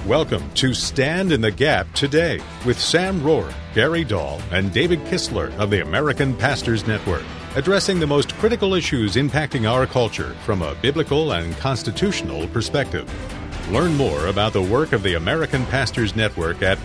Welcome to Stand in the Gap Today with Sam Rohrer, Gary Dahl, and David Kistler of the American Pastors Network, addressing the most critical issues impacting our culture from a biblical and constitutional perspective. Learn more about the work of the American Pastors Network at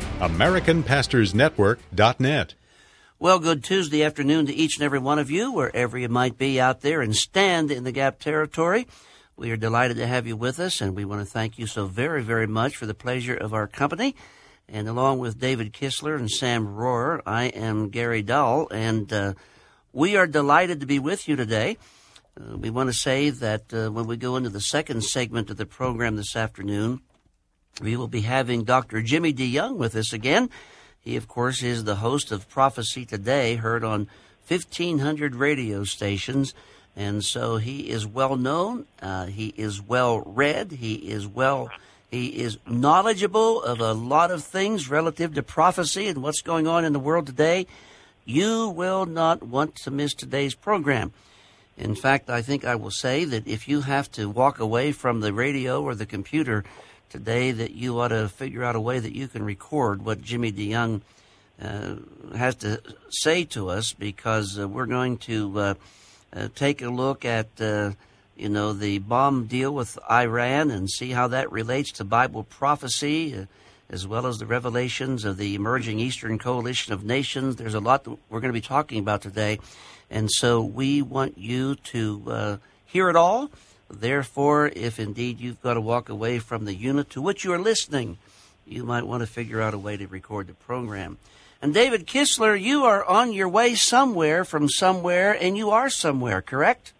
americanpastorsnetwork.net. Well, good Tuesday afternoon to each and every one of you, wherever you might be out there in Stand in the Gap territory. We are delighted to have you with us, and we want to thank you so very, very much for the pleasure of our company. And along with David Kistler and Sam Rohrer, I am Gary Dahl, and we are delighted to be with you today. We want to say that when we go into the second segment of the program this afternoon, we will be having Dr. Jimmy DeYoung with us again. He, of course, is the host of Prophecy Today, heard on 1,500 radio stations. And so he is well known, he is well read, he is knowledgeable of a lot of things relative to prophecy and what's going on in the world today. You will not want to miss today's program. In fact, I think I will say that if you have to walk away from the radio or the computer today, that you ought to figure out a way that you can record what Jimmy DeYoung has to say to us, because we're going to take a look at, the bomb deal with Iran and see how that relates to Bible prophecy, as well as the revelations of the emerging Eastern Coalition of Nations. There's a lot that we're going to be talking about today, and so we want you to hear it all. Therefore, if indeed you've got to walk away from the unit to which you are listening, you might want to figure out a way to record the program. And David Kistler, you are on your way somewhere from somewhere, and you are somewhere, correct?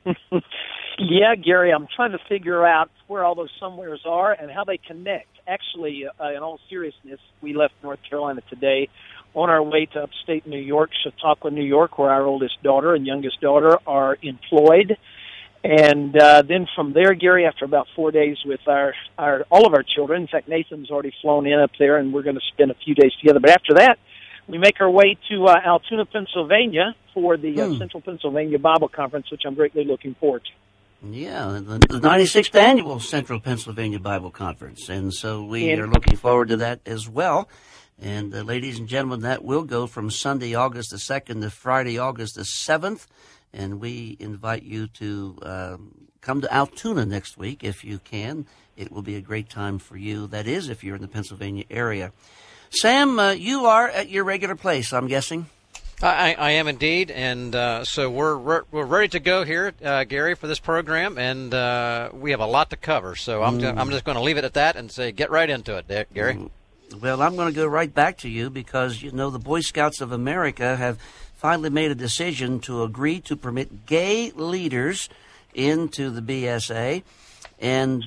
Yeah, Gary, I'm trying to figure out where all those somewheres are and how they connect. Actually, in all seriousness, we left North Carolina today on our way to upstate New York, Chautauqua, New York, where our oldest daughter and youngest daughter are employed. And then from there, Gary, after about 4 days with all of our children, in fact, Nathan's already flown in up there, and we're going to spend a few days together. But after that, we make our way to Altoona, Pennsylvania for the Central Pennsylvania Bible Conference, which I'm greatly looking forward to. Yeah, the 96th Annual Central Pennsylvania Bible Conference. And so we are looking forward to that as well. And ladies and gentlemen, that will go from Sunday, August the 2nd to Friday, August the 7th. And we invite you to come to Altoona next week if you can. It will be a great time for you. That is, if you're in the Pennsylvania area. Sam, you are at your regular place, I'm guessing. I am indeed, and so we're ready to go here, Gary, for this program, and we have a lot to cover. So I'm just going to leave it at that and say get right into it, Gary. Well, I'm going to go right back to you because the Boy Scouts of America have finally made a decision to agree to permit gay leaders into the BSA. And,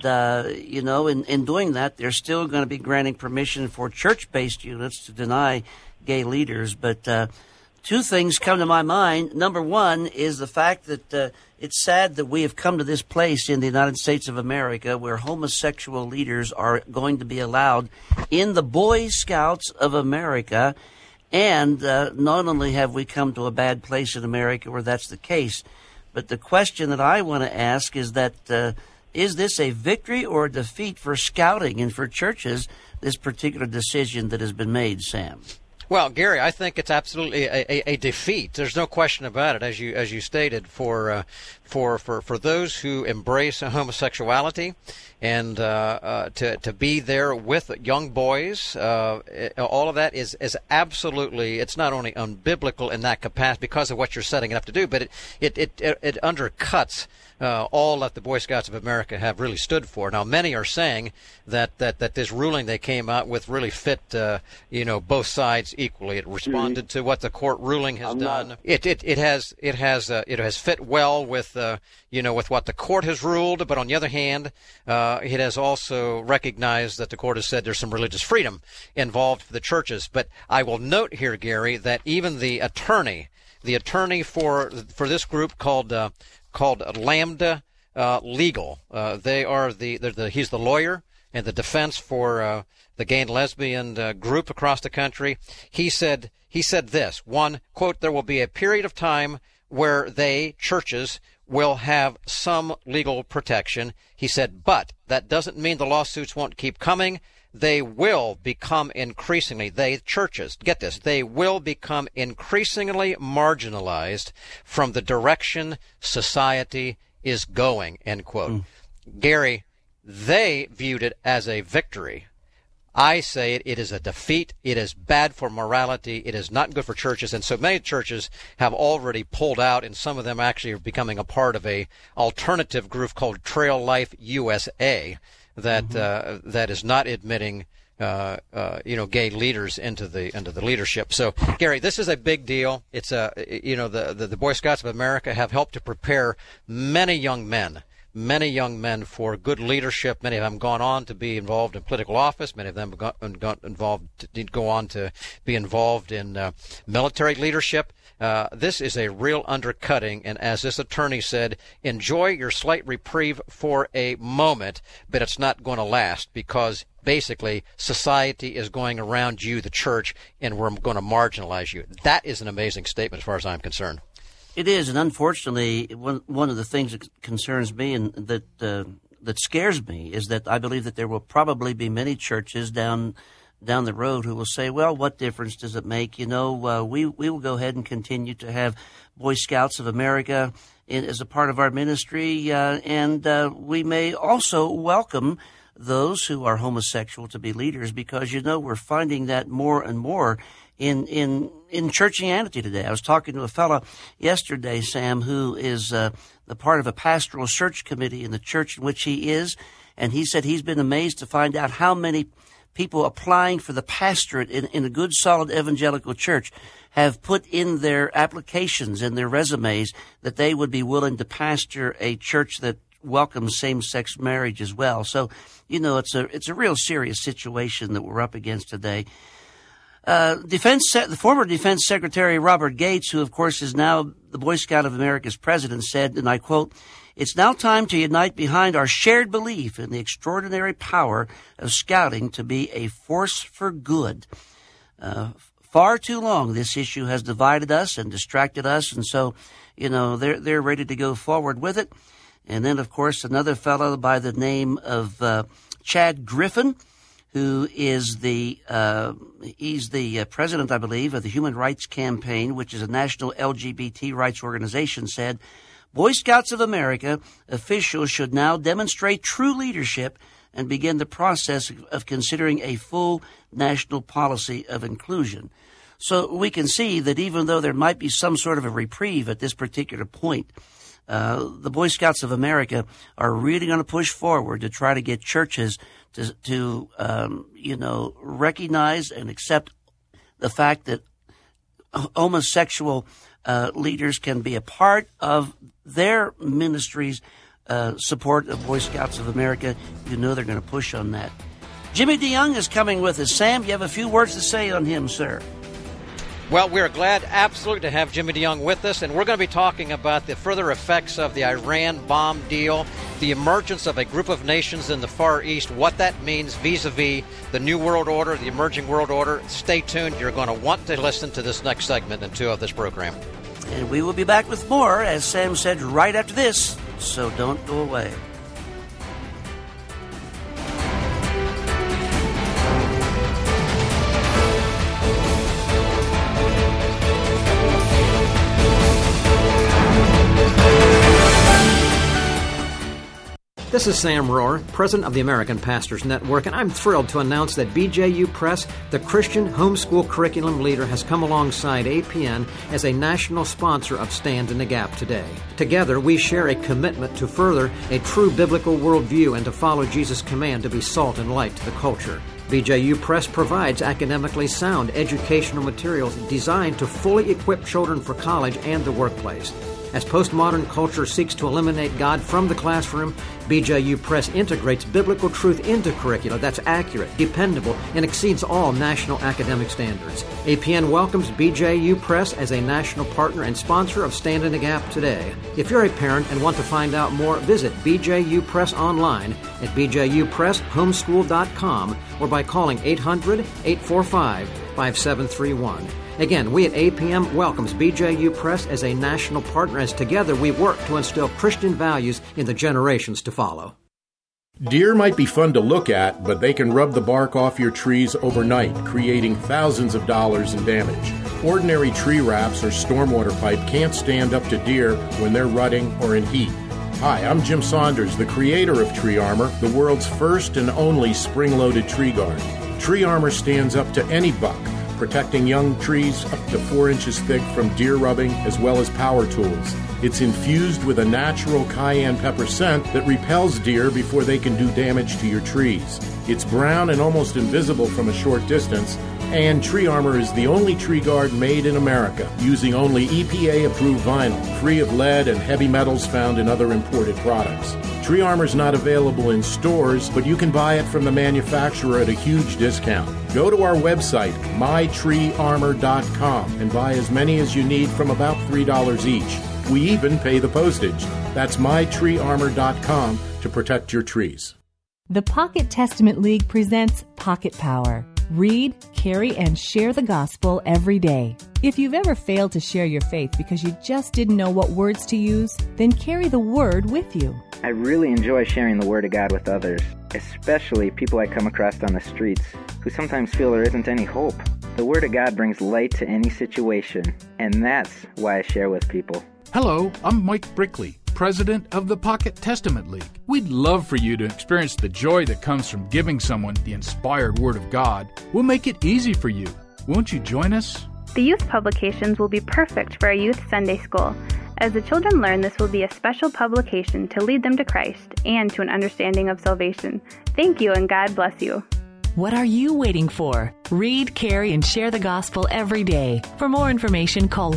in doing that, they're still going to be granting permission for church-based units to deny gay leaders. But two things come to my mind. Number one is the fact that it's sad that we have come to this place in the United States of America where homosexual leaders are going to be allowed in the Boy Scouts of America. And not only have we come to a bad place in America where that's the case, but the question that I want to ask is that is this a victory or a defeat for scouting and for churches, this particular decision that has been made, Sam? Well, Gary, I think it's absolutely a defeat. There's no question about it, as you stated, for those who embrace homosexuality and to be there with young boys. All of that is absolutely. It's not only unbiblical in that capacity because of what you're setting it up to do, but it undercuts all that the Boy Scouts of America have really stood for. Now, many are saying that this ruling they came out with really fit, both sides equally. It responded to what the court ruling has done. It has fit well with with what the court has ruled. But on the other hand, it has also recognized that the court has said there's some religious freedom involved for the churches. But I will note here, Gary, that even the attorney for this group called Lambda Legal. He's the lawyer and the defense for the gay and lesbian group across the country. He said this, one, quote, there will be a period of time where churches will have some legal protection. He said, but that doesn't mean the lawsuits won't keep coming. they will become churches, get this, they will become increasingly marginalized from the direction society is going, end quote. Gary, they viewed it as a victory. I say it is a defeat. It is bad for morality. It is not good for churches. And so many churches have already pulled out, and some of them actually are becoming a part of a alternative group called Trail Life USA that is not admitting gay leaders into the leadership. So, Gary, this is a big deal. It's the Boy Scouts of America have helped to prepare many young men for good leadership. Many of them have gone on to be involved in political office. Many of them go on to be involved in military leadership. This is a real undercutting, and as this attorney said, enjoy your slight reprieve for a moment, but it's not going to last, because basically society is going around you, the church, and we're going to marginalize you. That is an amazing statement as far as I'm concerned. It is, and unfortunately, one of the things that concerns me and that scares me is that I believe that there will probably be many churches down the road who will say, well, what difference does it make? We will go ahead and continue to have Boy Scouts of America as a part of our ministry, and we may also welcome those who are homosexual to be leaders, because, we're finding that more and more in churchianity today. I was talking to a fellow yesterday, Sam, who is the part of a pastoral search committee in the church in which he is, and he said he's been amazed to find out how many people applying for the pastorate in a good, solid evangelical church have put in their applications and their resumes that they would be willing to pastor a church that welcomes same-sex marriage as well. So, it's a real serious situation that we're up against today. The former Defense Secretary Robert Gates, who of course is now the Boy Scout of America's president, said, and I quote, "It's now time to unite behind our shared belief in the extraordinary power of scouting to be a force for good. Far too long this issue has divided us and distracted us, and so, they're ready to go forward with it." And then, of course, another fellow by the name of Chad Griffin, who is he's the president, I believe, of the Human Rights Campaign, which is a national LGBT rights organization, said, "Boy Scouts of America officials should now demonstrate true leadership and begin the process of considering a full national policy of inclusion." So we can see that even though there might be some sort of a reprieve at this particular point, the Boy Scouts of America are really going to push forward to try to get churches to recognize and accept the fact that homosexual leaders can be a part of their ministry's support of Boy Scouts of America. They're going to push on that. Jimmy DeYoung is coming with us. Sam, you have a few words to say on him, sir? Well, we're glad absolutely to have Jimmy DeYoung with us, and we're going to be talking about the further effects of the Iran bomb deal, the emergence of a group of nations in the Far East, what that means vis-a-vis the New World Order, the emerging world order. Stay tuned. You're going to want to listen to this next segment and two of this program. And we will be back with more, as Sam said, right after this, so don't go away. This is Sam Rohr, president of the American Pastors Network, and I'm thrilled to announce that BJU Press, the Christian homeschool curriculum leader, has come alongside APN as a national sponsor of Stand in the Gap today. Together, we share a commitment to further a true biblical worldview and to follow Jesus' command to be salt and light to the culture. BJU Press provides academically sound educational materials designed to fully equip children for college and the workplace. As postmodern culture seeks to eliminate God from the classroom, BJU Press integrates biblical truth into curricula that's accurate, dependable, and exceeds all national academic standards. APN welcomes BJU Press as a national partner and sponsor of Stand in the Gap today. If you're a parent and want to find out more, visit BJU Press online at bjupresshomeschool.com or by calling 800-845-5731. Again, we at APM welcomes BJU Press as a national partner as together we work to instill Christian values in the generations to follow. Deer might be fun to look at, but they can rub the bark off your trees overnight, creating thousands of dollars in damage. Ordinary tree wraps or stormwater pipe can't stand up to deer when they're rutting or in heat. Hi, I'm Jim Saunders, the creator of Tree Armor, the world's first and only spring-loaded tree guard. Tree Armor stands up to any buck, protecting young trees up to 4 inches thick from deer rubbing as well as power tools. It's infused with a natural cayenne pepper scent that repels deer before they can do damage to your trees. It's brown and almost invisible from a short distance, and Tree Armor is the only tree guard made in America, using only EPA-approved vinyl, free of lead and heavy metals found in other imported products. Tree Armor is not available in stores, but you can buy it from the manufacturer at a huge discount. Go to our website, mytreearmor.com, and buy as many as you need from about $3 each. We even pay the postage. That's mytreearmor.com to protect your trees. The Pocket Testament League presents Pocket Power. Read, carry, and share the gospel every day. If you've ever failed to share your faith because you just didn't know what words to use, then carry the Word with you. I really enjoy sharing the Word of God with others, especially people I come across on the streets who sometimes feel there isn't any hope. The Word of God brings light to any situation, and that's why I share with people. Hello, I'm Mike Brickley, president of the Pocket Testament League. We'd love for you to experience the joy that comes from giving someone the inspired Word of God. We'll make it easy for you. Won't you join us? The youth publications will be perfect for our youth Sunday school. As the children learn, this will be a special publication to lead them to Christ and to an understanding of salvation. Thank you, and God bless you. What are you waiting for? Read, carry, and share the gospel every day. For more information, call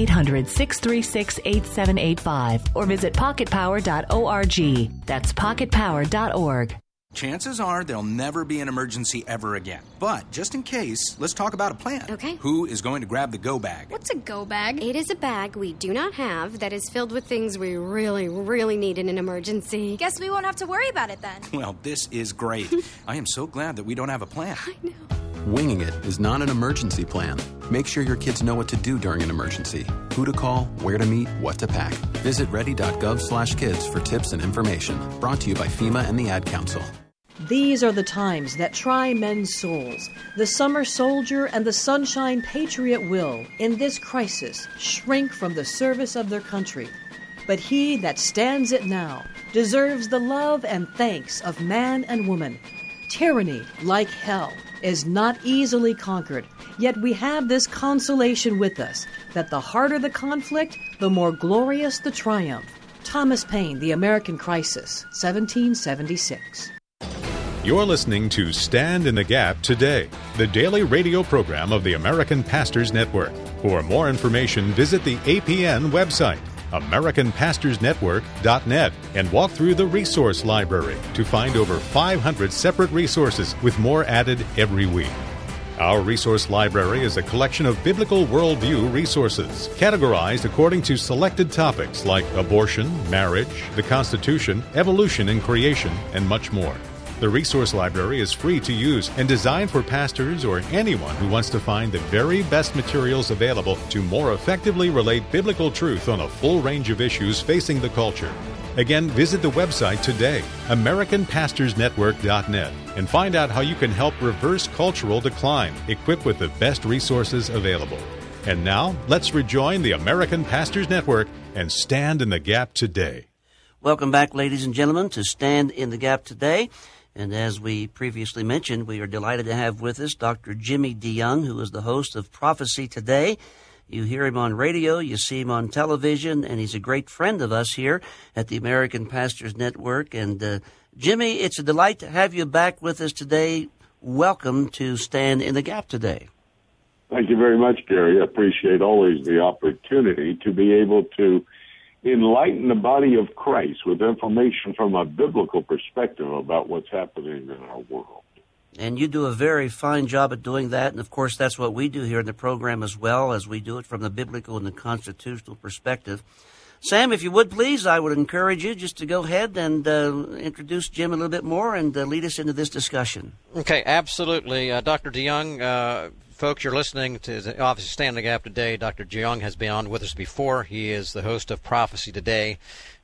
1-800-636-8785 or visit pocketpower.org. That's pocketpower.org. Chances are there'll never be an emergency ever again. But just in case, let's talk about a plan. Okay. Who is going to grab the go bag? What's a go bag? It is a bag we do not have that is filled with things we really, really need in an emergency. Guess we won't have to worry about it then. Well, this is great. I am so glad that we don't have a plan. I know. Winging it is not an emergency plan. Make sure your kids know what to do during an emergency. Who to call, where to meet, what to pack. Visit ready.gov/kids for tips and information. Brought to you by FEMA and the Ad Council. These are the times that try men's souls. The summer soldier and the sunshine patriot will, in this crisis, shrink from the service of their country. But he that stands it now deserves the love and thanks of man and woman. Tyranny, like hell, is not easily conquered, yet we have this consolation with us, that the harder the conflict, the more glorious the triumph. Thomas Paine, The American Crisis, 1776. You're listening to Stand in the Gap Today, the daily radio program of the American Pastors Network. For more information, visit the APN website, AmericanPastorsNetwork.net, and walk through the resource library to find over 500 separate resources with more added every week. Our resource library is a collection of biblical worldview resources, categorized according to selected topics like abortion, marriage, the Constitution, evolution and creation, and much more. The resource library is free to use and designed for pastors or anyone who wants to find the very best materials available to more effectively relate biblical truth on a full range of issues facing the culture. Again, visit the website today, AmericanPastorsNetwork.net, and find out how you can help reverse cultural decline, equipped with the best resources available. And now, let's rejoin the American Pastors Network and stand in the gap today. Welcome back, ladies and gentlemen, to Stand in the Gap Today. And as we previously mentioned, we are delighted to have with us Dr. Jimmy DeYoung, who is the host of Prophecy Today. You hear him on radio, you see him on television, and he's a great friend of us here at the American Pastors Network. And Jimmy, it's a delight to have you back with us today. Welcome to Stand in the Gap Today. Thank you very much, Gary. I appreciate always the opportunity to be able to enlighten the body of Christ with information from a biblical perspective about what's happening in our world. And you do a very fine job at doing that. And, of course, that's what we do here in the program as well, as we do it from the biblical and the constitutional perspective. Sam, if you would, please, I would encourage you just to go ahead and introduce Jim a little bit more and lead us into this discussion. Okay, absolutely. Dr. DeYoung, folks, you're listening to obviously Stand in the Gap Today. Dr. DeYoung has been on with us before. He is the host of Prophecy Today.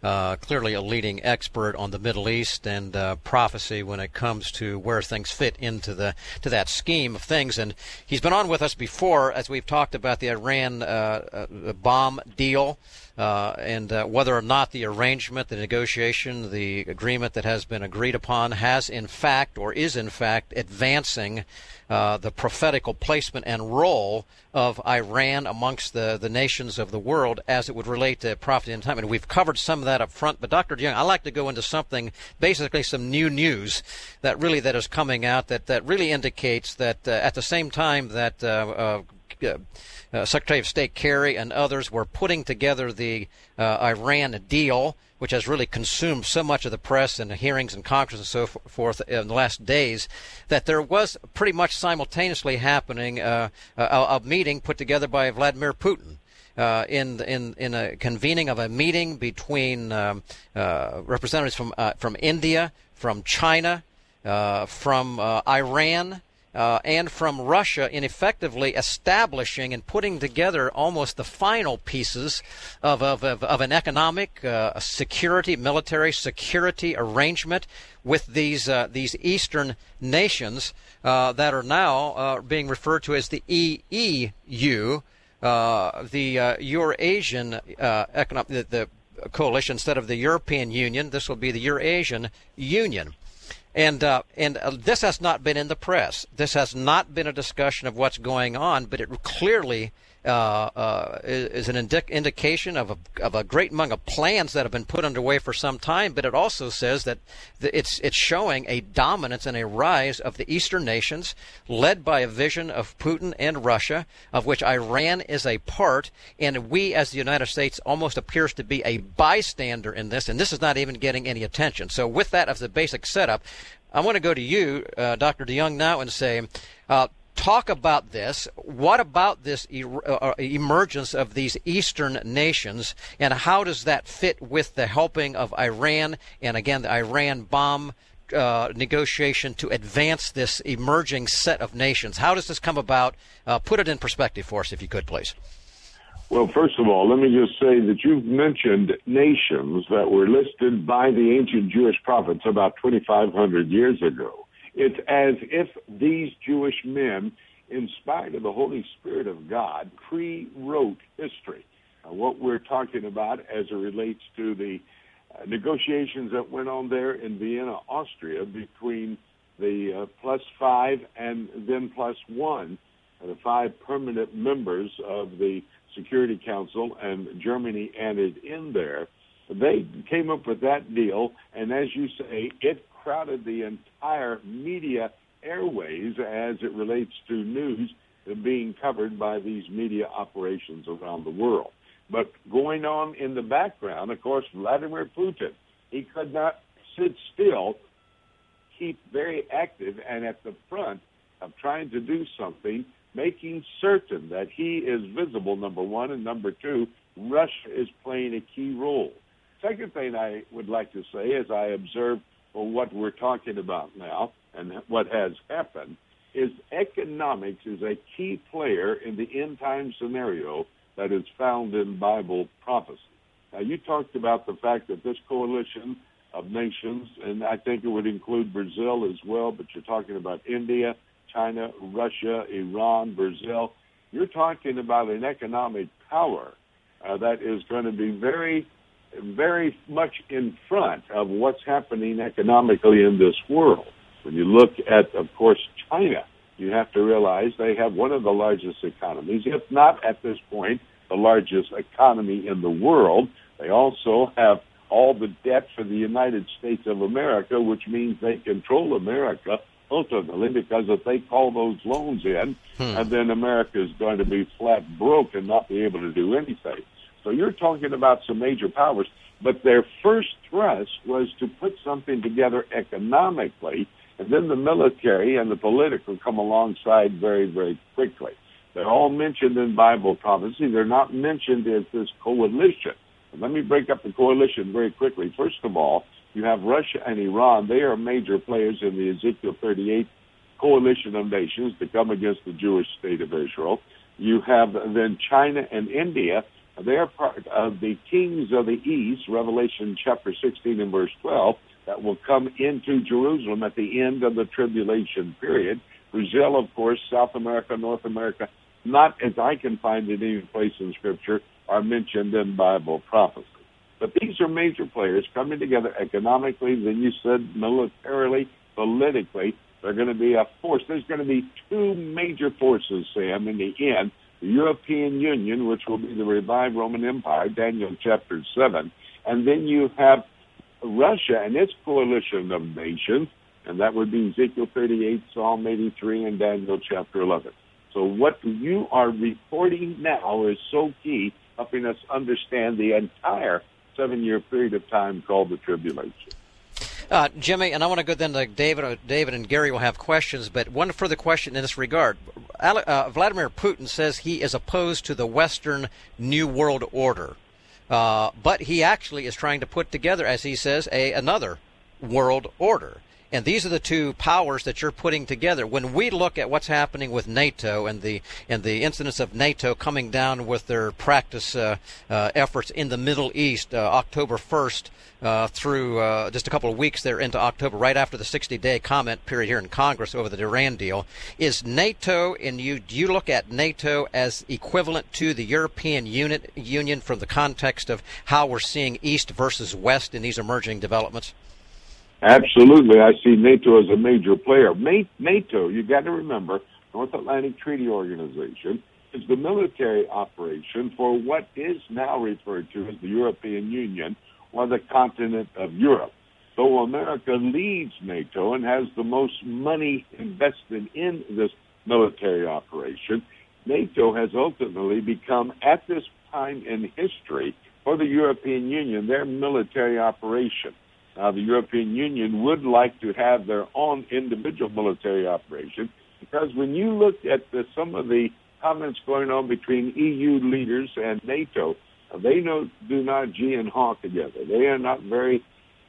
clearly a leading expert on the Middle East and prophecy when it comes to where things fit into that scheme of things. And he's been on with us before as we've talked about the Iran bomb deal. And whether or not the arrangement, the negotiation, the agreement that has been agreed upon has in fact or is in fact advancing the prophetical placement and role of Iran amongst the nations of the world as it would relate to prophecy and time. And we've covered some of that up front, but Dr. DeYoung, I'd like to go into something, basically some new news that is coming out that really indicates that at the same time that Secretary of State Kerry and others were putting together the Iran deal, which has really consumed so much of the press and the hearings in Congress and so forth in the last days, that there was pretty much simultaneously happening a meeting put together by Vladimir Putin in a convening of a meeting between representatives from India, from China, from Iran, and from Russia, in effectively establishing and putting together almost the final pieces of an economic security, military security arrangement with these Eastern nations that are now being referred to as the EEU, the Eurasian the coalition. Instead of the European Union, this will be the Eurasian Union. And this has not been in the press. This has not been a discussion of what's going on, but it clearly is an indication of a great amount of plans that have been put underway for some time. But it also says that it's showing a dominance and a rise of the Eastern nations, led by a vision of Putin and Russia, of which Iran is a part, and we as the United States almost appears to be a bystander in this, and this is not even getting any attention. So with that as the basic setup, I want to go to you, Dr. DeYoung, now and say, talk about this. What about this emergence of these Eastern nations, and how does that fit with the helping of Iran and, again, the Iran bomb negotiation to advance this emerging set of nations? How does this come about? Put it in perspective for us, if you could, please. Well, first of all, let me just say that you've mentioned nations that were listed by the ancient Jewish prophets about 2,500 years ago. It's as if these Jewish men, inspired of the Holy Spirit of God, pre-wrote history. What we're talking about as it relates to the negotiations that went on there in Vienna, Austria, between the +5 and then +1, the 5 permanent members of the Security Council, and Germany added in there. They came up with that deal, and as you say, it crowded the entire media airways as it relates to news being covered by these media operations around the world. But going on in the background, of course, Vladimir Putin, he could not sit still, keep very active and at the front of trying to do something, making certain that he is visible, number one, and number two, Russia is playing a key role. Second thing I would like to say, as I observe what we're talking about now and what has happened, is economics is a key player in the end-time scenario that is found in Bible prophecy. Now, you talked about the fact that this coalition of nations, and I think it would include Brazil as well, but you're talking about India, China, Russia, Iran, Brazil. You're talking about an economic power that is going to be very, very much in front of what's happening economically in this world. When you look at, of course, China, you have to realize they have one of the largest economies, if not at this point the largest economy in the world. They also have all the debt for the United States of America, which means they control America ultimately, because if they call those loans in, and then America is going to be flat broke and not be able to do anything. So you're talking about some major powers, but their first thrust was to put something together economically, and then the military and the political come alongside very, very quickly. They're all mentioned in Bible prophecy. They're not mentioned as this coalition. And let me break up the coalition very quickly. First of all, you have Russia and Iran. They are major players in the Ezekiel 38 coalition of nations to come against the Jewish state of Israel. You have then China and India, They are part of the kings of the east, Revelation chapter 16 and verse 12, that will come into Jerusalem at the end of the tribulation period. Brazil, of course, South America, North America, not as I can find it any place in Scripture, are mentioned in Bible prophecy. But these are major players coming together economically, then you said militarily, politically. They're going to be a force. There's going to be two major forces, Sam, in the end. The European Union, which will be the revived Roman Empire, Daniel chapter 7. And then you have Russia and its coalition of nations, and that would be Ezekiel 38, Psalm 83, and Daniel chapter 11. So what you are reporting now is so key, helping us understand the entire 7-year period of time called the tribulation. Jimmy, and I want to go then to David. David and Gary will have questions, but one further question in this regard. Vladimir Putin says he is opposed to the Western New World Order, but he actually is trying to put together, as he says, another world order. And these are the two powers that you're putting together. When we look at what's happening with NATO and the incidents of NATO coming down with their practice efforts in the Middle East, October 1st through just a couple of weeks there into October, right after the 60-day comment period here in Congress over the Iran deal, is NATO, and do you look at NATO as equivalent to the European Union from the context of how we're seeing East versus West in these emerging developments? Absolutely. I see NATO as a major player. NATO, you got to remember, North Atlantic Treaty Organization, is the military operation for what is now referred to as the European Union or the continent of Europe. So America leads NATO and has the most money invested in this military operation. NATO has ultimately become, at this time in history, for the European Union, their military operation. Now, the European Union would like to have their own individual military operation, because when you look at some of the comments going on between EU leaders and NATO, they do not gee and haw together. They are not very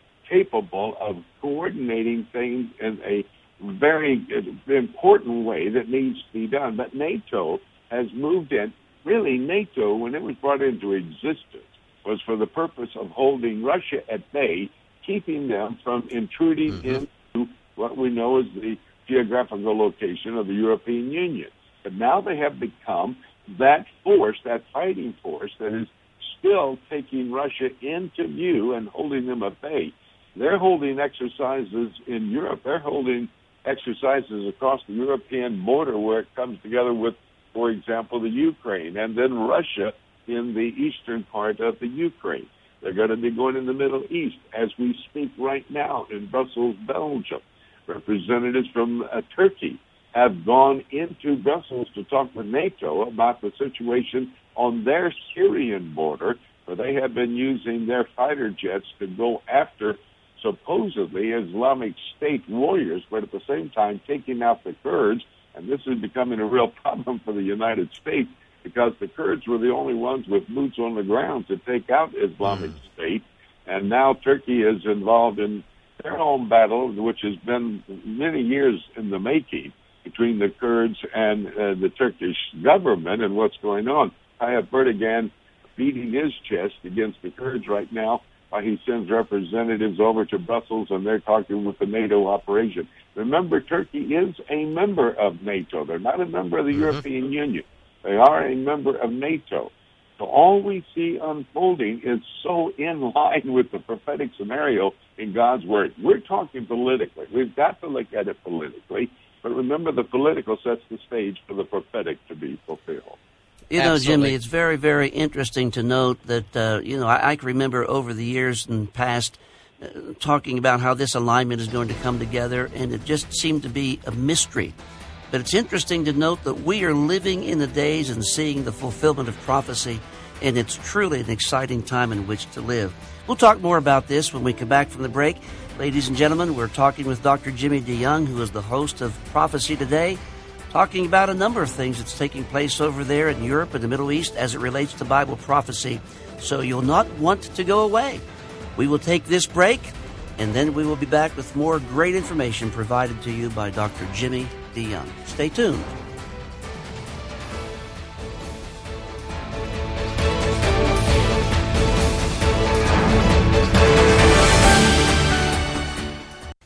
capable of coordinating things in a very important way that needs to be done. But NATO has moved in. Really, NATO, when it was brought into existence, was for the purpose of holding Russia at bay, keeping them from intruding into what we know as the geographical location of the European Union. But now they have become that force, that fighting force, that is still taking Russia into view and holding them at bay. They're holding exercises in Europe. They're holding exercises across the European border where it comes together with, for example, the Ukraine, and then Russia in the eastern part of the Ukraine. They're going to be going in the Middle East as we speak right now in Brussels, Belgium. Representatives from Turkey have gone into Brussels to talk with NATO about the situation on their Syrian border, where they have been using their fighter jets to go after supposedly Islamic State warriors, but at the same time taking out the Kurds. And this is becoming a real problem for the United States, because the Kurds were the only ones with boots on the ground to take out Islamic State. And now Turkey is involved in their own battle, which has been many years in the making, between the Kurds and the Turkish government and what's going on. Tayyip Erdogan beating his chest against the Kurds right now while he sends representatives over to Brussels, and they're talking with the NATO operation. Remember, Turkey is a member of NATO. They're not a member of the European Union. They are a member of NATO. So all we see unfolding is so in line with the prophetic scenario in God's Word. We're talking politically. We've got to look at it politically. But remember, the political sets the stage for the prophetic to be fulfilled. You know, Jimmy, it's very, very interesting to note that, I can remember over the years and past talking about how this alignment is going to come together, and it just seemed to be a mystery. But it's interesting to note that we are living in the days and seeing the fulfillment of prophecy, and it's truly an exciting time in which to live. We'll talk more about this when we come back from the break. Ladies and gentlemen, we're talking with Dr. Jimmy DeYoung, who is the host of Prophecy Today, talking about a number of things that's taking place over there in Europe and the Middle East as it relates to Bible prophecy. So you'll not want to go away. We will take this break, and then we will be back with more great information provided to you by Dr. Jimmy DeYoung. Stay tuned.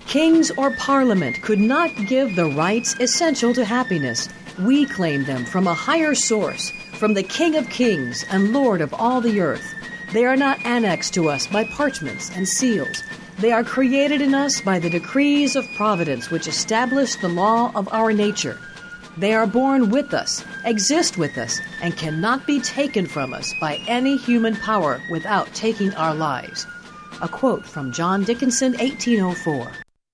Kings or parliament could not give the rights essential to happiness. We claim them from a higher source, from the King of Kings and Lord of all the earth. They are not annexed to us by parchments and seals. They are created in us by the decrees of providence which establish the law of our nature. They are born with us, exist with us, and cannot be taken from us by any human power without taking our lives. A quote from John Dickinson, 1804.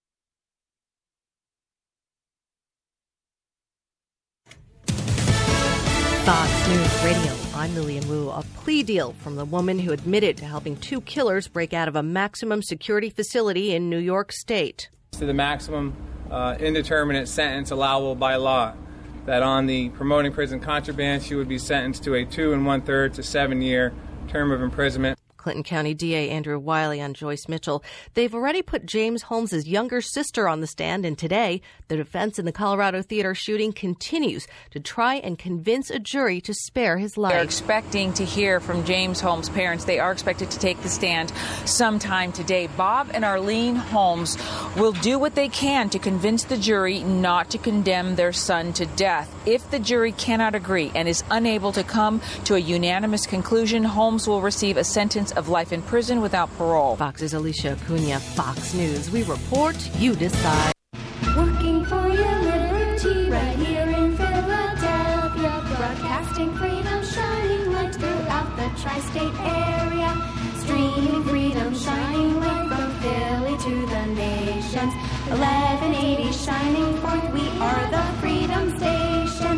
Fox News Radio. I'm Lillian Wu. A plea deal from the woman who admitted to helping two killers break out of a maximum security facility in New York State. To the maximum indeterminate sentence allowable by law, that on the promoting prison contraband, she would be sentenced to a 2 1/3 to 7-year term of imprisonment. Clinton County DA Andrew Wiley on Joyce Mitchell. They've already put James Holmes' younger sister on the stand, and today the defense in the Colorado theater shooting continues to try and convince a jury to spare his life. They're expecting to hear from James Holmes' parents. They are expected to take the stand sometime today. Bob and Arlene Holmes will do what they can to convince the jury not to condemn their son to death. If the jury cannot agree and is unable to come to a unanimous conclusion, Holmes will receive a sentence of life in prison without parole. Fox's Alicia Acuna, Fox News. We report, you decide. Working for your liberty right here in Philadelphia. Broadcasting freedom, shining light throughout the tri-state area. Streaming freedom, shining light from Philly to the nations. 1180 shining forth, we are the Freedom Station.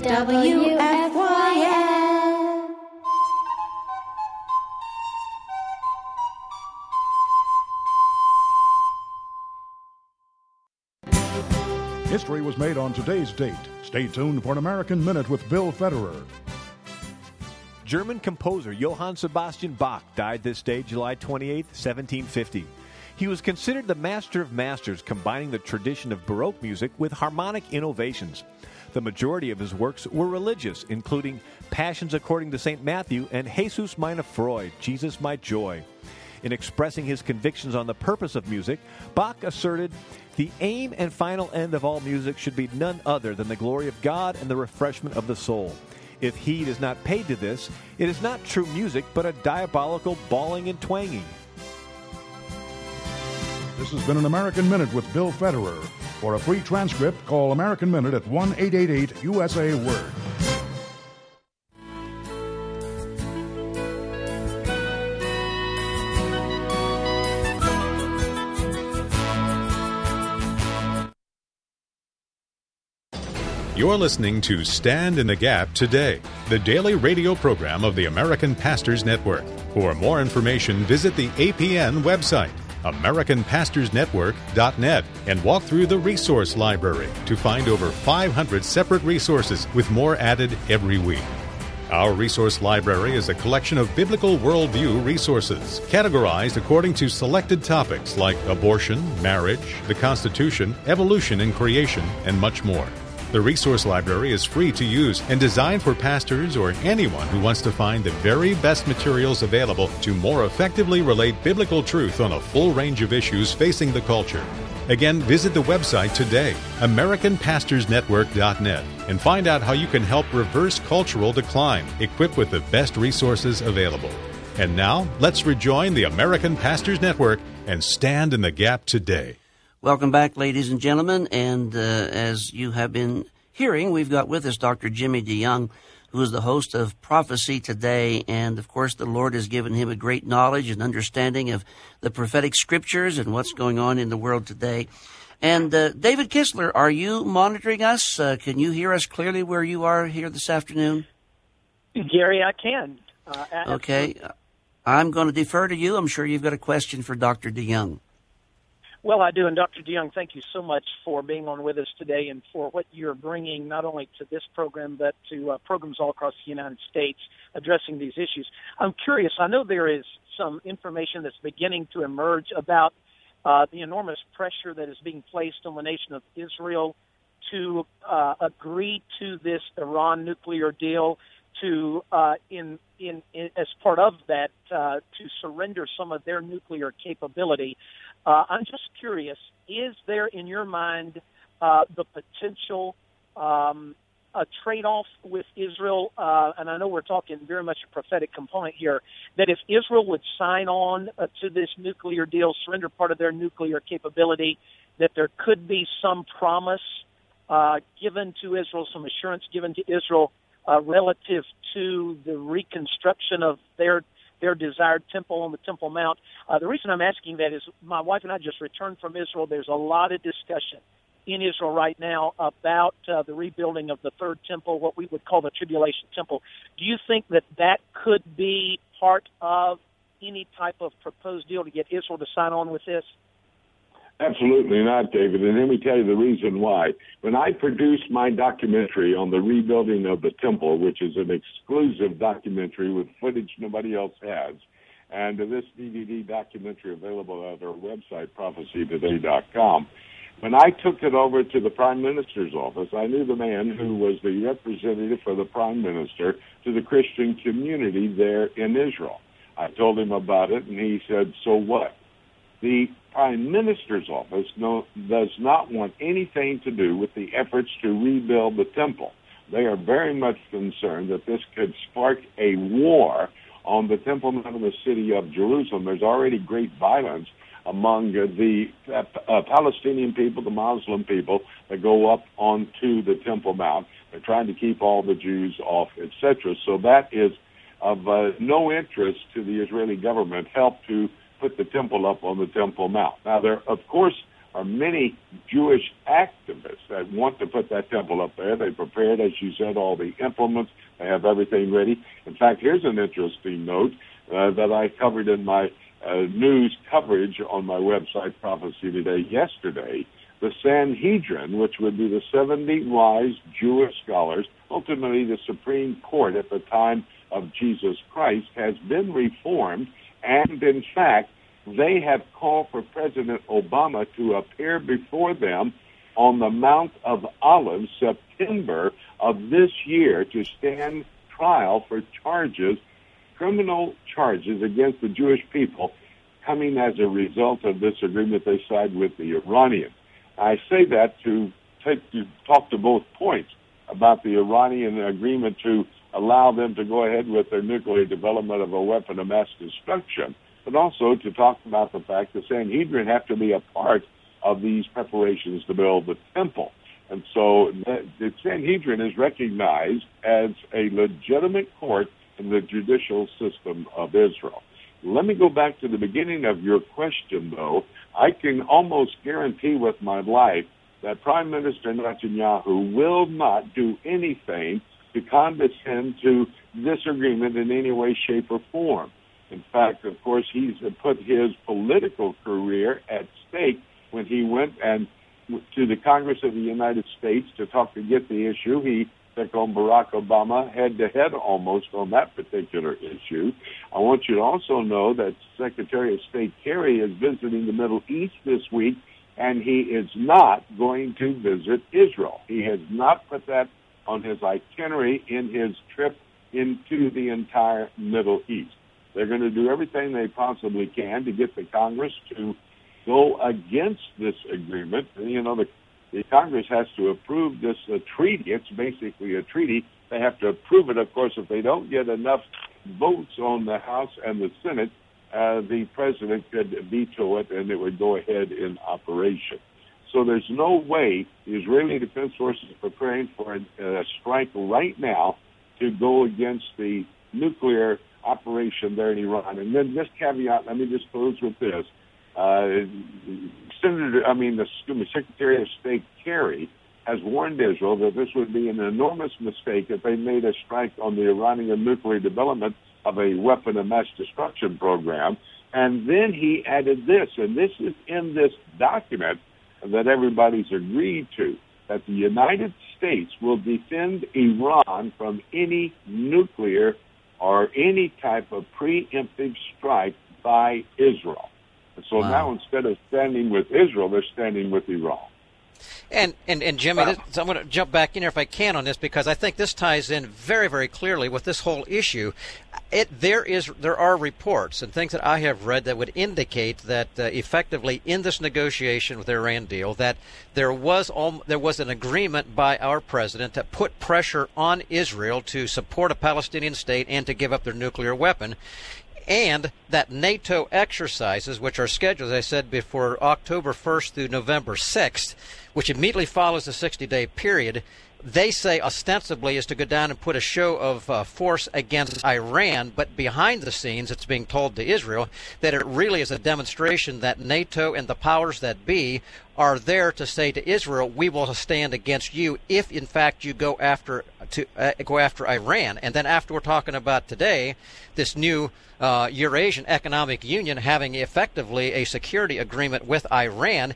WFYL. History was made on today's date. Stay tuned for an American Minute with Bill Federer. German composer Johann Sebastian Bach died this day, July 28, 1750. He was considered the master of masters, combining the tradition of Baroque music with harmonic innovations. The majority of his works were religious, including Passions According to St. Matthew and Jesus meine Freude, Jesus my joy. In expressing his convictions on the purpose of music, Bach asserted, "The aim and final end of all music should be none other than the glory of God and the refreshment of the soul. If heed is not paid to this, it is not true music, but a diabolical bawling and twanging." This has been an American Minute with Bill Federer. For a free transcript, call American Minute at 1-888-USA-WORD. You're listening to Stand in the Gap Today, the daily radio program of the American Pastors Network. For more information, visit the APN website, AmericanPastorsNetwork.net, and walk through the resource library to find over 500 separate resources with more added every week. Our resource library is a collection of biblical worldview resources, categorized according to selected topics like abortion, marriage, the Constitution, evolution and creation, and much more. The resource library is free to use and designed for pastors or anyone who wants to find the very best materials available to more effectively relate biblical truth on a full range of issues facing the culture. Again, visit the website today, AmericanPastorsNetwork.net, and find out how you can help reverse cultural decline, equipped with the best resources available. And now, let's rejoin the American Pastors Network and stand in the gap today. Welcome back, ladies and gentlemen, and as you have been hearing, we've got with us Dr. Jimmy DeYoung, who is the host of Prophecy Today, and of course the Lord has given him a great knowledge and understanding of the prophetic scriptures and what's going on in the world today. And David Kistler, are you monitoring us? Can you hear us clearly where you are here this afternoon? Gary, I can. Okay. I'm going to defer to you. I'm sure you've got a question for Dr. DeYoung. Well, I do. And Dr. DeYoung, thank you so much for being on with us today and for what you're bringing not only to this program but to programs all across the United States addressing these issues. I'm curious. I know there is some information that's beginning to emerge about the enormous pressure that is being placed on the nation of Israel to agree to this Iran nuclear deal, to as part of that to surrender some of their nuclear capability. I'm just curious, is there in your mind the potential a trade-off with Israel, and I know we're talking very much a prophetic component here, that if Israel would sign on to this nuclear deal, surrender part of their nuclear capability, that there could be some promise given to Israel, some assurance given to Israel relative to the reconstruction of their desired temple on the Temple Mount. The reason I'm asking that is my wife and I just returned from Israel. There's a lot of discussion in Israel right now about the rebuilding of the third temple, what we would call the Tribulation Temple. Do you think that could be part of any type of proposed deal to get Israel to sign on with this? Absolutely not, David. And let me tell you the reason why. When I produced my documentary on the rebuilding of the temple, which is an exclusive documentary with footage nobody else has, and this DVD documentary available at our website, prophecytoday.com, when I took it over to the Prime Minister's office, I knew the man who was the representative for the Prime Minister to the Christian community there in Israel. I told him about it, and he said, so what? The Prime Minister's office does not want anything to do with the efforts to rebuild the temple. They are very much concerned that this could spark a war on the Temple Mount of the city of Jerusalem. There's already great violence among the Palestinian people, the Muslim people that go up onto the Temple Mount. They're trying to keep all the Jews off, etc. So that is of no interest to the Israeli government, help to put the temple up on the Temple Mount. Now, there, of course, are many Jewish activists that want to put that temple up there. They prepared, as you said, all the implements. They have everything ready. In fact, here's an interesting note that I covered in my news coverage on my website, Prophecy Today, yesterday. The Sanhedrin, which would be the 70 wise Jewish scholars, ultimately the Supreme Court at the time of Jesus Christ, has been reformed. And, in fact, they have called for President Obama to appear before them on the Mount of Olives, September of this year, to stand trial for charges, criminal charges against the Jewish people coming as a result of this agreement they signed with the Iranians. I say that to talk to both points about the Iranian agreement to allow them to go ahead with their nuclear development of a weapon of mass destruction, but also to talk about the fact that Sanhedrin have to be a part of these preparations to build the temple. And so the Sanhedrin is recognized as a legitimate court in the judicial system of Israel. Let me go back to the beginning of your question, though. I can almost guarantee with my life that Prime Minister Netanyahu will not do anything to condescend to this agreement in any way, shape, or form. In fact, of course, he's put his political career at stake when he went to the Congress of the United States to get the issue. He took on Barack Obama head-to-head almost on that particular issue. I want you to also know that Secretary of State Kerry is visiting the Middle East this week, and he is not going to visit Israel. He has not put that on his itinerary in his trip into the entire Middle East. They're going to do everything they possibly can to get the Congress to go against this agreement. You know, the Congress has to approve this treaty. It's basically a treaty. They have to approve it. Of course, if they don't get enough votes on the House and the Senate, the president could veto it and it would go ahead in operation. So there's no way the Israeli Defense Forces are preparing for a strike right now to go against the nuclear operation there in Iran. And then this caveat, let me just close with this. Secretary of State Kerry has warned Israel that this would be an enormous mistake if they made a strike on the Iranian nuclear development of a weapon of mass destruction program. And then he added this, and this is in this document that everybody's agreed to, that the United States will defend Iran from any nuclear or any type of preemptive strike by Israel. And so now instead of standing with Israel, they're standing with Iran. And Jimmy, so I'm going to jump back in here if I can on this, because I think this ties in very, very clearly with this whole issue. There are reports and things that I have read that would indicate that effectively in this negotiation with the Iran deal that there was an agreement by our president that put pressure on Israel to support a Palestinian state and to give up their nuclear weapon. And that NATO exercises, which are scheduled, as I said before, October 1st through November 6th, which immediately follows the 60-day period, they say ostensibly is to go down and put a show of force against Iran, but behind the scenes it's being told to Israel that it really is a demonstration that NATO and the powers that be are there to say to Israel, we will stand against you if, in fact, you go after Iran. And then after we're talking about today, this new Eurasian Economic Union having effectively a security agreement with Iran,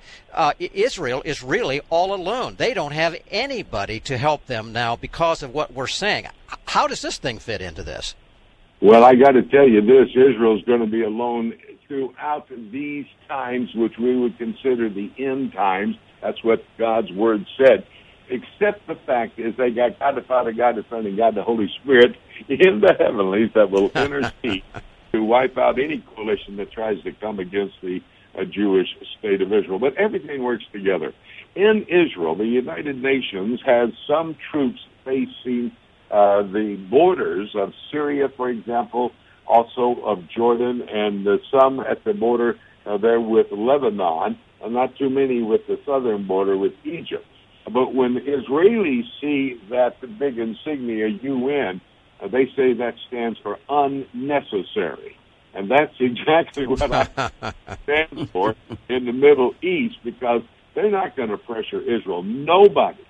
Israel is really all alone. They don't have anybody to help them now because of what we're saying. How does this thing fit into this? Well, I got to tell you this, Israel's going to be alone throughout these times, which we would consider the end times. That's what God's Word said. Except the fact is they got God the Father, God the Son, and God the Holy Spirit in the heavenlies that will intercede to wipe out any coalition that tries to come against the Jewish state of Israel. But everything works together. In Israel, the United Nations has some troops facing the borders of Syria, for example, also of Jordan, and some at the border there with Lebanon, and not too many with the southern border with Egypt. But when the Israelis see that big insignia UN, they say that stands for unnecessary. And that's exactly what I stand for in the Middle East, because they're not going to pressure Israel. Nobody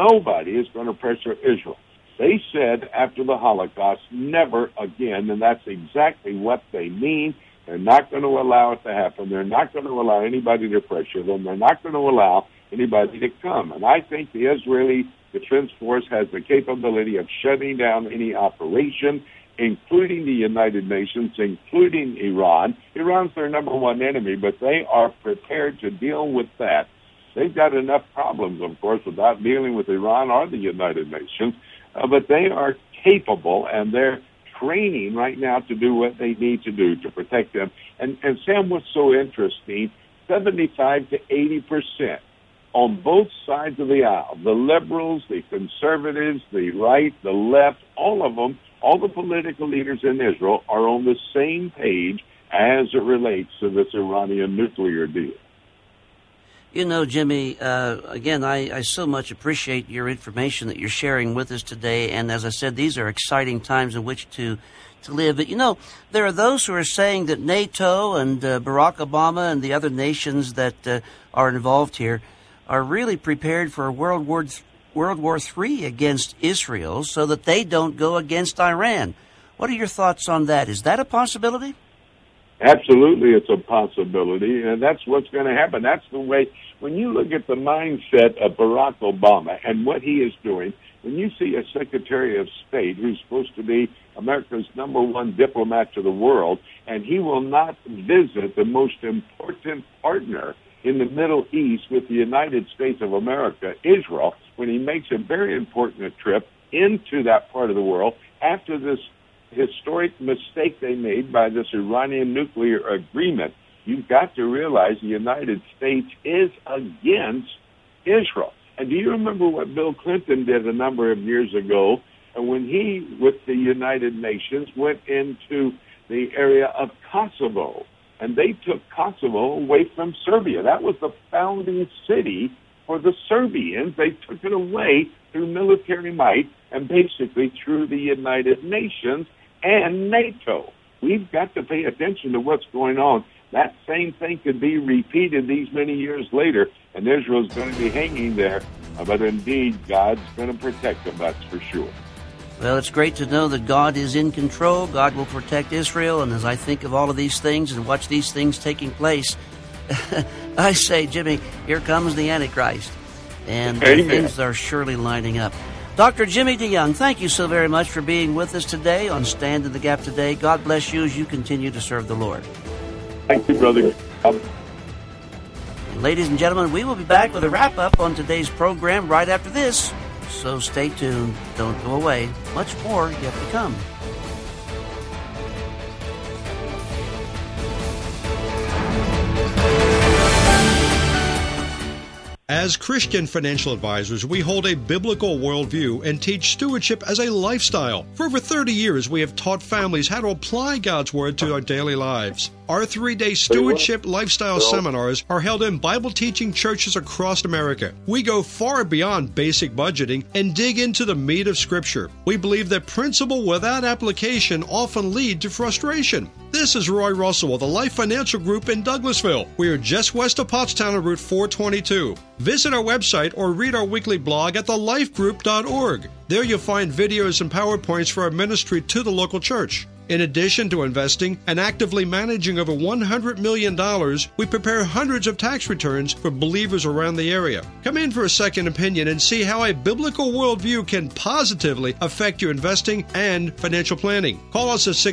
is going to pressure Israel. They said after the Holocaust, never again, and that's exactly what they mean. They're not going to allow it to happen. They're not going to allow anybody to pressure them. They're not going to allow anybody to come. And I think the Israeli Defense Force has the capability of shutting down any operation, including the United Nations, including Iran. Iran's their number one enemy, but they are prepared to deal with that. They've got enough problems, of course, without dealing with Iran or the United Nations, but they are capable, and they're training right now to do what they need to do to protect them. And Sam, what's so interesting, 75 to 80% on both sides of the aisle, the liberals, the conservatives, the right, the left, all of them, all the political leaders in Israel are on the same page as it relates to this Iranian nuclear deal. You know, Jimmy, again, I so much appreciate your information that you're sharing with us today. And as I said, these are exciting times in which to live. But, you know, there are those who are saying that NATO and Barack Obama and the other nations that are involved here are really prepared for a World War III against Israel so that they don't go against Iran. What are your thoughts on that? Is that a possibility? Absolutely, it's a possibility, and that's what's going to happen. That's the way, when you look at the mindset of Barack Obama and what he is doing, when you see a Secretary of State who's supposed to be America's number one diplomat to the world, and he will not visit the most important partner in the Middle East with the United States of America, Israel, when he makes a very important trip into that part of the world after this historic mistake they made by this Iranian nuclear agreement. You've got to realize the United States is against Israel. And do you remember what Bill Clinton did a number of years ago when he, with the United Nations, went into the area of Kosovo? And they took Kosovo away from Serbia. That was the founding city for the Serbians. They took it away through military might and basically through the United Nations and NATO. We've got to pay attention to what's going on. That same thing could be repeated these many years later, and Israel's going to be hanging there. But indeed, God's going to protect them, that's for sure. Well, it's great to know that God is in control. God will protect Israel. And as I think of all of these things and watch these things taking place, I say, Jimmy, here comes the Antichrist. And things are surely lining up. Dr. Jimmy DeYoung, thank you so very much for being with us today on Stand in the Gap today. God bless you as you continue to serve the Lord. Thank you, brother. Ladies and gentlemen, we will be back with a wrap-up on today's program right after this. So stay tuned. Don't go away. Much more yet to come. As Christian financial advisors, we hold a biblical worldview and teach stewardship as a lifestyle. For over 30 years, we have taught families how to apply God's Word to our daily lives. Our 3-day stewardship lifestyle seminars are held in Bible-teaching churches across America. We go far beyond basic budgeting and dig into the meat of Scripture. We believe that principle without application often lead to frustration. This is Roy Russell of the Life Financial Group in Douglasville. We are just west of Pottstown on Route 422. Visit our website or read our weekly blog at thelifegroup.org. There you'll find videos and PowerPoints for our ministry to the local church. In addition to investing and actively managing over $100 million, we prepare hundreds of tax returns for believers around the area. Come in for a second opinion and see how a biblical worldview can positively affect your investing and financial planning. Call us at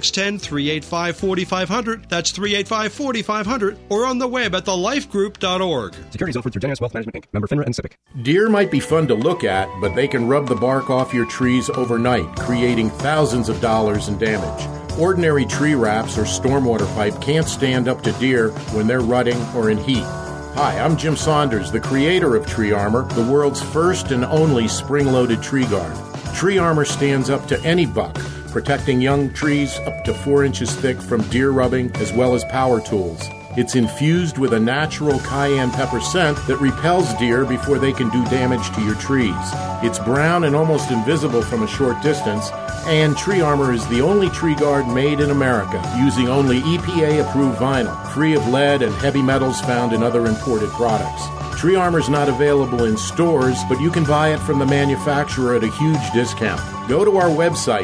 610-385-4500. That's 385-4500, or on the web at thelifegroup.org. Securities offered through Genesis Wealth Management Inc. Member FINRA and SIPC. Deer might be fun to look at, but they can rub the bark off your trees overnight, creating thousands of dollars in damage. Ordinary tree wraps or stormwater pipe can't stand up to deer when they're rutting or in heat. Hi, I'm Jim Saunders, the creator of Tree Armor, the world's first and only spring-loaded tree guard. Tree Armor stands up to any buck, protecting young trees up to 4 inches thick from deer rubbing as well as power tools. It's infused with a natural cayenne pepper scent that repels deer before they can do damage to your trees. It's brown and almost invisible from a short distance, and Tree Armor is the only tree guard made in America, using only EPA-approved vinyl, free of lead and heavy metals found in other imported products. Tree Armor is not available in stores, but you can buy it from the manufacturer at a huge discount. Go to our website,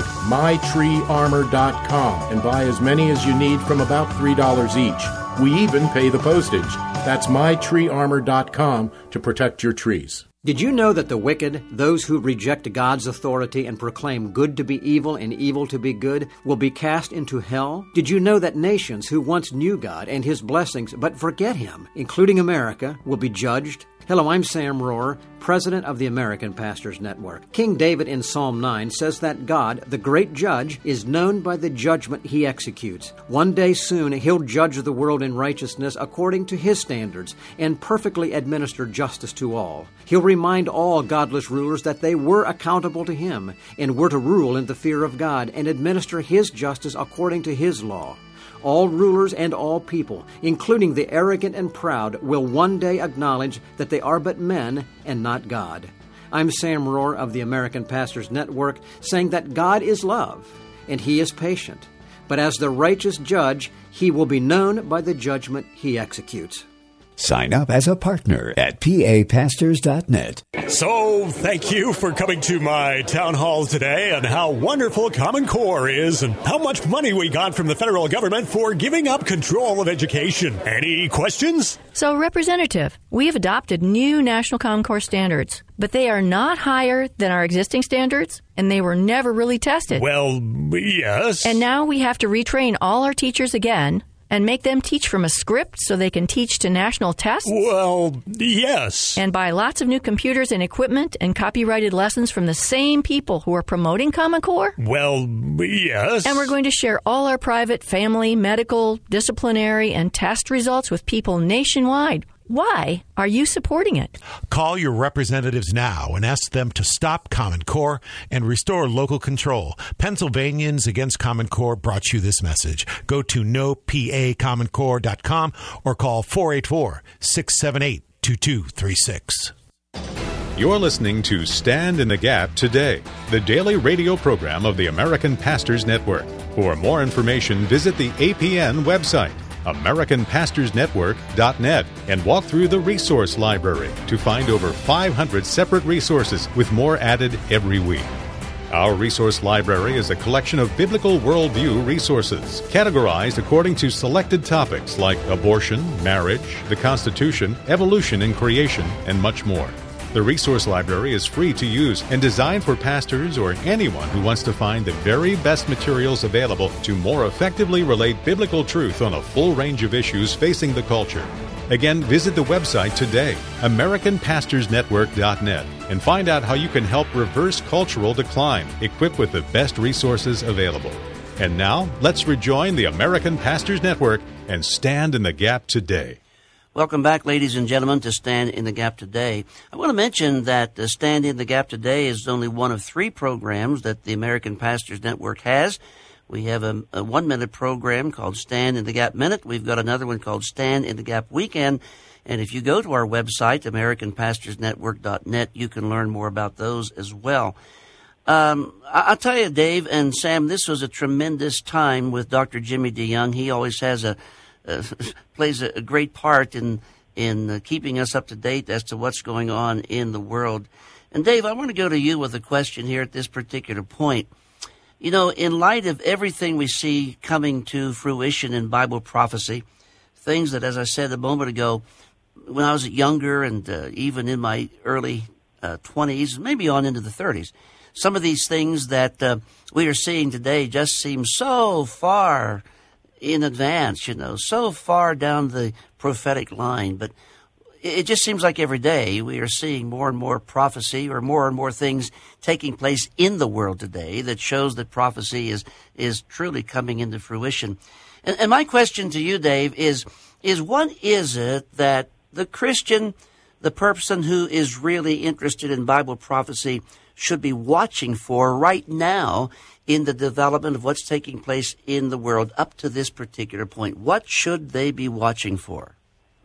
mytreearmor.com, and buy as many as you need from about $3 each. We even pay the postage. That's mytreearmor.com to protect your trees. Did you know that the wicked, those who reject God's authority and proclaim good to be evil and evil to be good, will be cast into hell? Did you know that nations who once knew God and His blessings but forget Him, including America, will be judged? Hello, I'm Sam Rohrer, president of the American Pastors Network. King David in Psalm 9 says that God, the great judge, is known by the judgment He executes. One day soon He'll judge the world in righteousness according to His standards and perfectly administer justice to all. He'll remind all godless rulers that they were accountable to Him and were to rule in the fear of God and administer His justice according to His law. All rulers and all people, including the arrogant and proud, will one day acknowledge that they are but men and not God. I'm Sam Rohrer of the American Pastors Network, saying that God is love and He is patient. But as the righteous judge, He will be known by the judgment He executes. Sign up as a partner at papastors.net. So, thank you for coming to my town hall today on how wonderful Common Core is and how much money we got from the federal government for giving up control of education. Any questions? So, Representative, we have adopted new National Common Core standards, but they are not higher than our existing standards, and they were never really tested. Well, yes. And now we have to retrain all our teachers again and make them teach from a script so they can teach to national tests? Well, yes. And buy lots of new computers and equipment and copyrighted lessons from the same people who are promoting Common Core? Well, yes. And we're going to share all our private, family, medical, disciplinary, and test results with people nationwide. Why are you supporting it? Call your representatives now and ask them to stop Common Core and restore local control. Pennsylvanians Against Common Core brought you this message. Go to nopacommoncore.com or call 484-678-2236. You're listening to Stand in the Gap Today, the daily radio program of the American Pastors Network. For more information, visit the APN website, AmericanPastorsNetwork.net, and walk through the resource library to find over 500 separate resources with more added every week. Our resource library is a collection of biblical worldview resources, categorized according to selected topics like abortion, marriage, the Constitution, evolution and creation, and much more. The resource library is free to use and designed for pastors or anyone who wants to find the very best materials available to more effectively relate biblical truth on a full range of issues facing the culture. Again, visit the website today, AmericanPastorsNetwork.net, and find out how you can help reverse cultural decline, equipped with the best resources available. And now, let's rejoin the American Pastors Network and stand in the gap today. Welcome back, ladies and gentlemen, to Stand in the Gap Today. I want to mention that Stand in the Gap Today is only one of 3 programs that the American Pastors Network has. We have a 1-minute program called Stand in the Gap Minute. We've got another one called Stand in the Gap Weekend. And if you go to our website, AmericanPastorsNetwork.net, you can learn more about those as well. I'll tell you, Dave and Sam, this was a tremendous time with Dr. Jimmy DeYoung. He always has plays a great part in keeping us up to date as to what's going on in the world. And Dave, I want to go to you with a question here at this particular point. You know, in light of everything we see coming to fruition in Bible prophecy, things that, as I said a moment ago, when I was younger and even in my early 20s, maybe on into the 30s, some of these things that we are seeing today just seem so far in advance, so far down the prophetic line. But it just seems like every day we are seeing more and more prophecy or more things taking place in the world today that shows that prophecy is truly coming into fruition. And my question to you, Dave, is what is it that the Christian, the person who is really interested in Bible prophecy, should be watching for right now in the development of what's taking place in the world up to this particular point? What should they be watching for?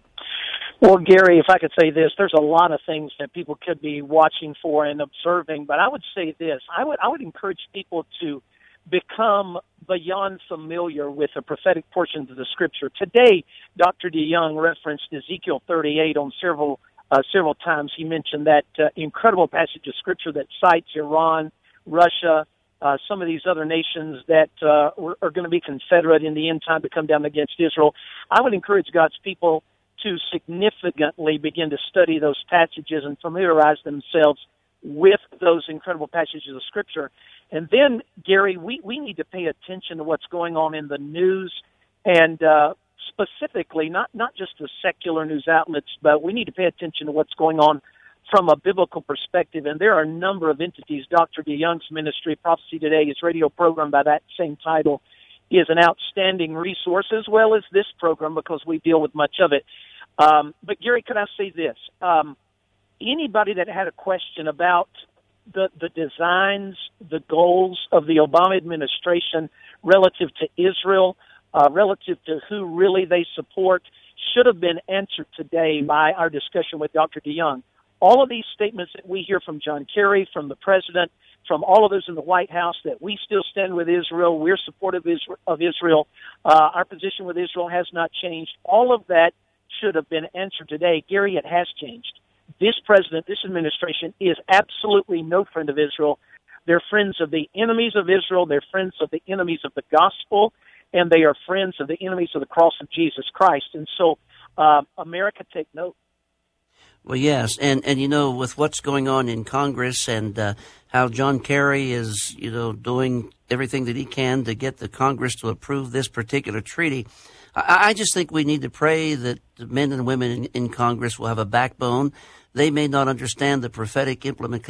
Well, Gary, if I could say this, there's a lot of things that people could be watching for and observing, but I would say this. I would encourage people to become beyond familiar with the prophetic portions of the Scripture. Today, Dr. DeYoung referenced Ezekiel 38 on several times. He mentioned that incredible passage of Scripture that cites Iran, Russia, some of these other nations that are going to be confederate in the end time to come down against Israel. I would encourage God's people to significantly begin to study those passages and familiarize themselves with those incredible passages of Scripture. And then, Gary, we need to pay attention to what's going on in the news, and specifically, not just the secular news outlets, but we need to pay attention to what's going on from a biblical perspective. And there are a number of entities. Dr. DeYoung's ministry, Prophecy Today, his radio program by that same title, is an outstanding resource, as well as this program, because we deal with much of it. But, Gary, could I say this? Anybody that had a question about the designs, the goals of the Obama administration relative to Israel, relative to who really they support, should have been answered today by our discussion with Dr. DeYoung. All of these statements that we hear from John Kerry, from the president, from all of those in the White House, that we still stand with Israel, we're supportive of Israel, our position with Israel has not changed. All of that should have been answered today. Gary, it has changed. This president, this administration is absolutely no friend of Israel. They're friends of the enemies of Israel. They're friends of the enemies of the gospel, and they are friends of the enemies of the cross of Jesus Christ. And so, America, take note. Well, yes, and with what's going on in Congress and how John Kerry is, doing everything that he can to get the Congress to approve this particular treaty, I just think we need to pray that the men and women in Congress will have a backbone. They may not understand the prophetic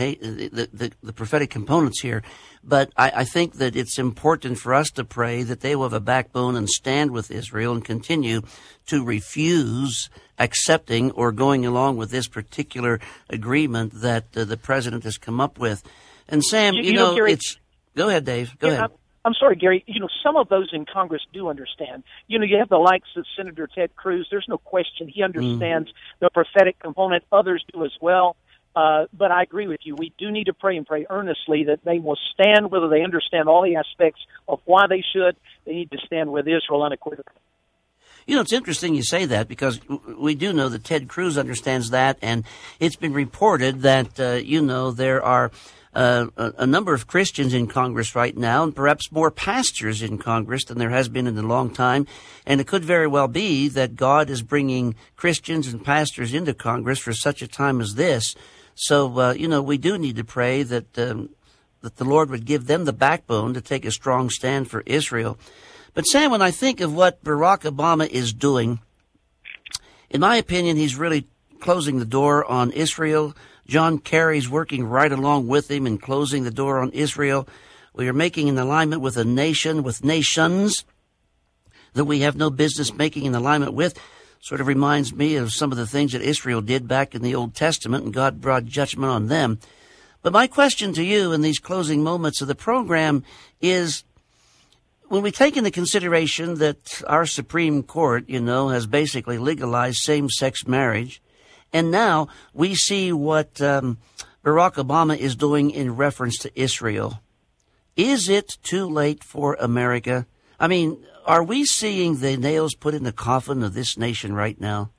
the prophetic components here, but I think that it's important for us to pray that they will have a backbone and stand with Israel and continue to refuse accepting or going along with this particular agreement that the president has come up with. And Sam, Gary, go ahead, Dave. Go ahead. I'm sorry, Gary. Some of those in Congress do understand. You have the likes of Senator Ted Cruz. There's no question he understands the prophetic component. Others do as well. But I agree with you. We do need to pray and pray earnestly that they will stand, whether they understand all the aspects of why they should. They need to stand with Israel unequivocally. It's interesting you say that, because we do know that Ted Cruz understands that, and it's been reported that, there are a number of Christians in Congress right now, and perhaps more pastors in Congress than there has been in a long time. And it could very well be that God is bringing Christians and pastors into Congress for such a time as this. So, we do need to pray that the Lord would give them the backbone to take a strong stand for Israel. But Sam, when I think of what Barack Obama is doing, In my opinion, he's really closing the door on Israel. John Kerry's working right along with him in closing the door on Israel. We are making an alignment with a nation, with nations that we have no business making an alignment with. Sort of reminds me of some of the things that Israel did back in the Old Testament, and God brought judgment on them. But my question to you in these closing moments of the program is, when we take into consideration that our Supreme Court, has basically legalized same-sex marriage, and now we see what Barack Obama is doing in reference to Israel, is it too late for America? I mean, are we seeing the nails put in the coffin of this nation right now?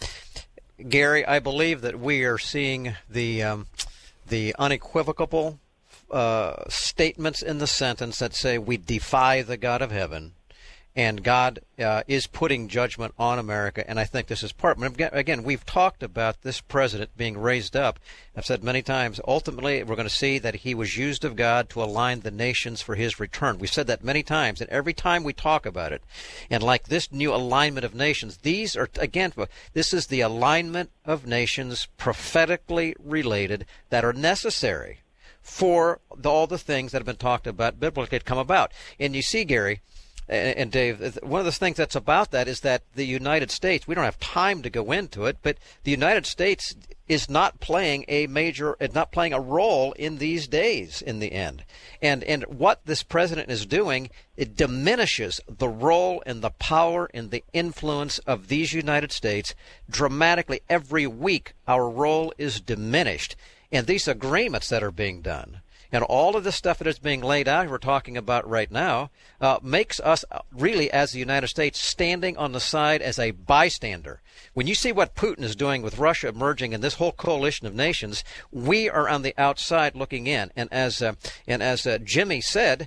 Gary, I believe that we are seeing the unequivocal statements in the sentence that say we defy the God of heaven, and God is putting judgment on America, and I think this is part. Again, we've talked about this president being raised up. I've said many times, ultimately, we're going to see that he was used of God to align the nations for his return. We've said that many times, and every time we talk about it, and like this new alignment of nations, these are, again, this is the alignment of nations prophetically related that are necessary for all the things that have been talked about biblically to come about. And you see, Gary and Dave, one of the things that's about that is that the United States, we don't have time to go into it, but the United States is not playing a role in these days in the end. And what this president is doing, it diminishes the role and the power and the influence of these United States dramatically. Every week, our role is diminished. And these agreements that are being done, and all of the stuff that is being laid out, we're talking about right now, makes us really, as the United States, standing on the side as a bystander. When you see what Putin is doing with Russia emerging in this whole coalition of nations, we are on the outside looking in. And as Jimmy said,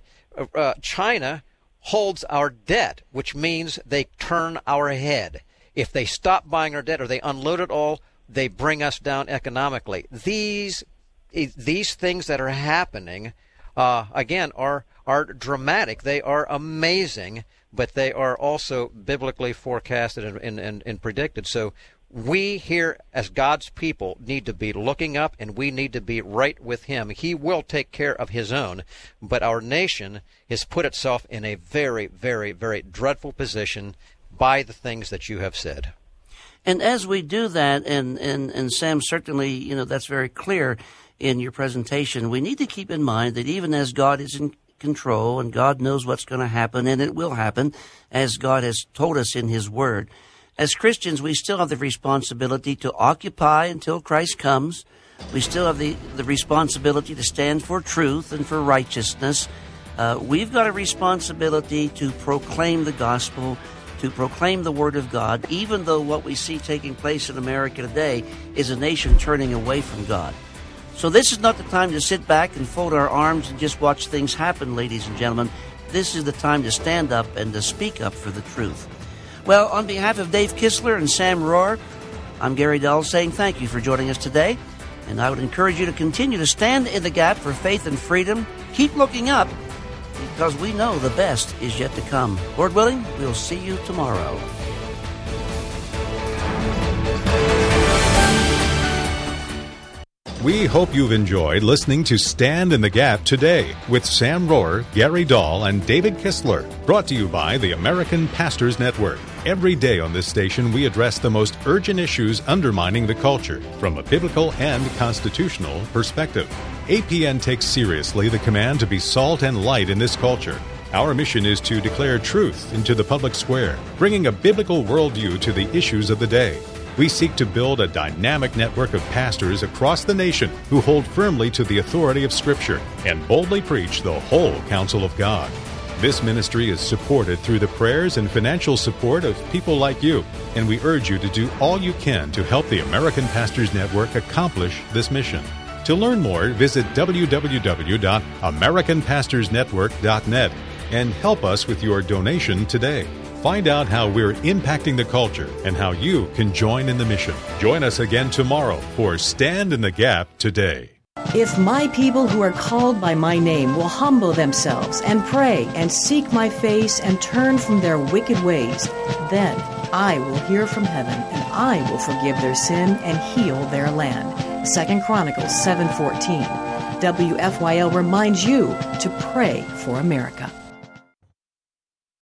China holds our debt, which means they turn our head. If they stop buying our debt or they unload it all, they bring us down economically. These things that are happening, again, are dramatic. They are amazing, but they are also biblically forecasted and predicted. So we here as God's people need to be looking up, and we need to be right with Him. He will take care of His own, but our nation has put itself in a very, very, very dreadful position by the things that you have said. And as we do that, and Sam, certainly, that's very clear in your presentation, we need to keep in mind that even as God is in control and God knows what's going to happen, and it will happen, as God has told us in His Word, as Christians, we still have the responsibility to occupy until Christ comes. We still have the responsibility to stand for truth and for righteousness. We've got a responsibility to proclaim the gospel, to proclaim the Word of God, even though what we see taking place in America today is a nation turning away from God. So this is not the time to sit back and fold our arms and just watch things happen, ladies and gentlemen. This is the time to stand up and to speak up for the truth. Well, on behalf of Dave Kistler and Sam Rohrer, I'm Gary Dahl saying thank you for joining us today. And I would encourage you to continue to stand in the gap for faith and freedom. Keep looking up, because we know the best is yet to come. Lord willing, we'll see you tomorrow. We hope you've enjoyed listening to Stand in the Gap today with Sam Rohrer, Gary Dahl, and David Kistler, brought to you by the American Pastors Network. Every day on this station, we address the most urgent issues undermining the culture from a biblical and constitutional perspective. APN takes seriously the command to be salt and light in this culture. Our mission is to declare truth into the public square, bringing a biblical worldview to the issues of the day. We seek to build a dynamic network of pastors across the nation who hold firmly to the authority of Scripture and boldly preach the whole counsel of God. This ministry is supported through the prayers and financial support of people like you, and we urge you to do all you can to help the American Pastors Network accomplish this mission. To learn more, visit www.americanpastorsnetwork.net and help us with your donation today. Find out how we're impacting the culture and how you can join in the mission. Join us again tomorrow for Stand in the Gap Today. If my people who are called by my name will humble themselves and pray and seek my face and turn from their wicked ways, then I will hear from heaven, and I will forgive their sin and heal their land. 2 Chronicles 7:14. WFYL reminds you to pray for America.